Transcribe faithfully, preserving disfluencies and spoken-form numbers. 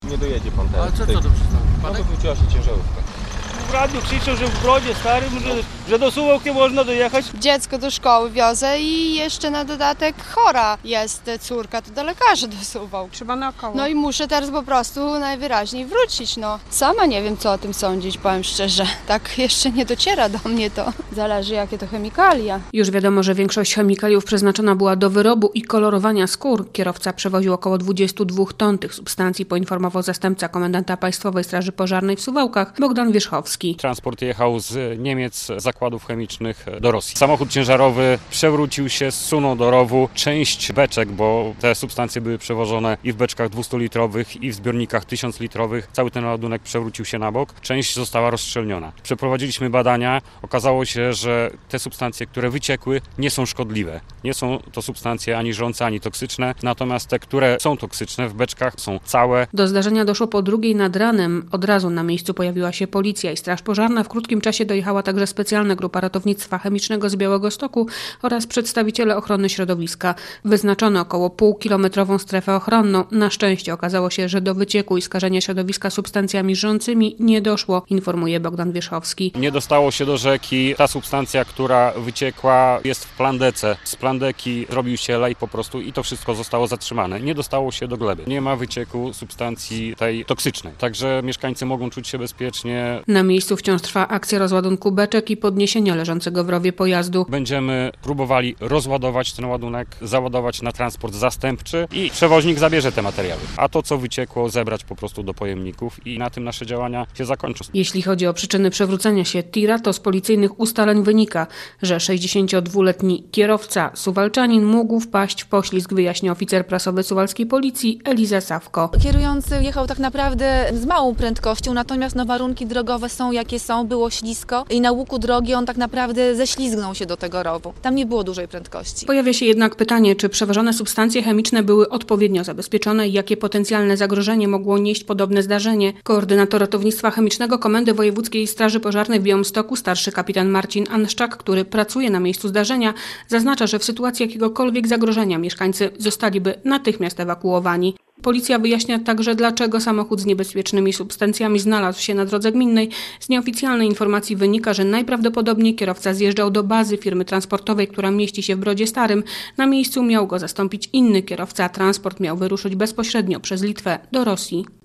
Nie dojedzie pan teraz. Ale co to tutaj. to przyznał? No wykluczyła się ciężarówka. W radiu krzyczą, że w Brodzie Starym, że, że do Suwałk nie można dojechać. Dziecko do szkoły wiozę i jeszcze na dodatek chora jest córka, to do lekarza do Suwałk. Trzeba naokoło. No i muszę teraz po prostu najwyraźniej wrócić, no. Sama nie wiem, co o tym sądzić, powiem szczerze. Tak jeszcze nie dociera do mnie to. Zależy, jakie to chemikalia. Już wiadomo, że większość chemikaliów przeznaczona była do wyrobu i kolorowania skór. Kierowca przewoził około dwadzieścia dwa ton tych substancji, poinformował zastępca komendanta Państwowej Straży Pożarnej w Suwałkach Bogdan Wierzchowski. Transport jechał z Niemiec, z zakładów chemicznych do Rosji. Samochód ciężarowy przewrócił się, zsunął do rowu część beczek, bo te substancje były przewożone i w beczkach dwustulitrowych, i w zbiornikach tysiąclitrowych. Cały ten ładunek przewrócił się na bok, część została rozszczelniona. Przeprowadziliśmy badania, okazało się, że te substancje, które wyciekły, nie są szkodliwe. Nie są to substancje ani żrące, ani toksyczne, natomiast te, które są toksyczne w beczkach, są całe. Do zdarzenia doszło po drugiej nad ranem. Od razu na miejscu pojawiła się policja i Straż Pożarna. W krótkim czasie dojechała także specjalna grupa ratownictwa chemicznego z Białegostoku oraz przedstawiciele ochrony środowiska. Wyznaczono około półkilometrową strefę ochronną. Na szczęście okazało się, że do wycieku i skażenia środowiska substancjami żrącymi nie doszło, informuje Bogdan Wierzchowski. Nie dostało się do rzeki. Ta substancja, która wyciekła, jest w plandece. Z plandeki zrobił się lej po prostu i to wszystko zostało zatrzymane. Nie dostało się do gleby. Nie ma wycieku substancji tej toksycznej. Także mieszkańcy mogą czuć się bezpiecznie. Na miejscu wciąż trwa akcja rozładunku beczek i podniesienia leżącego w rowie pojazdu. Będziemy próbowali rozładować ten ładunek, załadować na transport zastępczy i przewoźnik zabierze te materiały. A to, co wyciekło, zebrać po prostu do pojemników i na tym nasze działania się zakończą. Jeśli chodzi o przyczyny przewrócenia się tira, to z policyjnych ustaleń wynika, że sześćdziesięciodwuletni kierowca suwalczanin mógł wpaść w poślizg, wyjaśnia oficer prasowy suwalskiej policji Eliza Sawko. Kierujący jechał tak naprawdę z małą prędkością, natomiast no, warunki drogowe są jakie są, było ślisko i na łuku drogi on tak naprawdę ześlizgnął się do tego rowu. Tam nie było dużej prędkości. Pojawia się jednak pytanie, czy przewożone substancje chemiczne były odpowiednio zabezpieczone i jakie potencjalne zagrożenie mogło nieść podobne zdarzenie. Koordynator ratownictwa chemicznego Komendy Wojewódzkiej Straży Pożarnej w Białymstoku, starszy kapitan Marcin Anszczak, który pracuje na miejscu zdarzenia, zaznacza, że w sytuacji jakiegokolwiek zagrożenia mieszkańcy zostaliby natychmiast ewakuowani. Policja wyjaśnia także, dlaczego samochód z niebezpiecznymi substancjami znalazł się na drodze gminnej. Z nieoficjalnej informacji wynika, że najprawdopodobniej kierowca zjeżdżał do bazy firmy transportowej, która mieści się w Brodzie Starym. Na miejscu miał go zastąpić inny kierowca, a transport miał wyruszyć bezpośrednio przez Litwę do Rosji.